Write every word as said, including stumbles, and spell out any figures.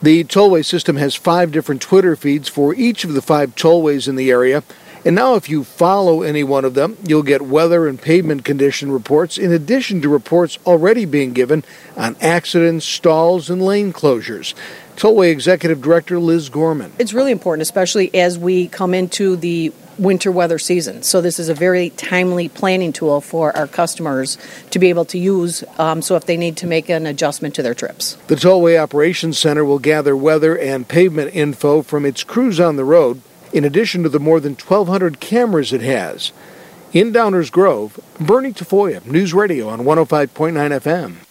The tollway system has five different Twitter feeds for each of the five tollways in the area. And now if you follow any one of them, you'll get weather and pavement condition reports in addition to reports already being given on accidents, stalls, and lane closures. Tollway Executive Director Liz Gorman. It's really important, especially as we come into the winter weather season. So this is a very timely planning tool for our customers to be able to use, um, so if they need to make an adjustment to their trips. The Tollway Operations Center will gather weather and pavement info from its crews on the road, in addition to the more than twelve hundred cameras it has. In Downers Grove, Bernie Tafoya, News Radio on one oh five point nine F M.